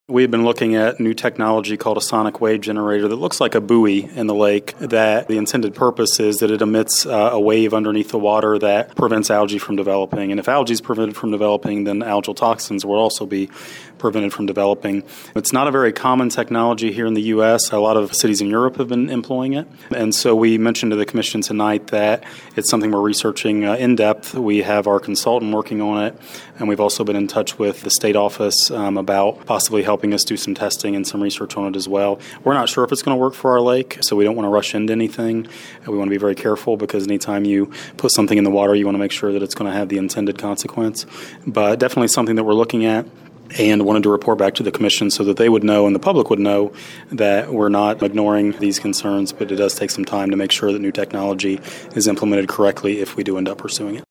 We've been looking at new technology called a sonic wave generator that looks like a buoy in the lake, that the intended purpose is that it emits a wave underneath the water that prevents algae from developing. And if algae is prevented from developing, then algal toxins will also be prevented from developing. It's not a very common technology here in the U.S. A lot of cities in Europe have been employing it. And so we mentioned to the Commission tonight that it's something we're researching in depth. We have our consultant working on it, and we've also been in touch with the state office about possibly helping us do some testing and some research on it as well. We're not sure if it's going to work for our lake, so we don't want to rush into anything. We want to be very careful because anytime you put something in the water, you want to make sure that it's going to have the intended consequence. But definitely something that we're looking at, and wanted to report back to the Commission so that they would know and the public would know that we're not ignoring these concerns, but it does take some time to make sure that new technology is implemented correctly if we do end up pursuing it.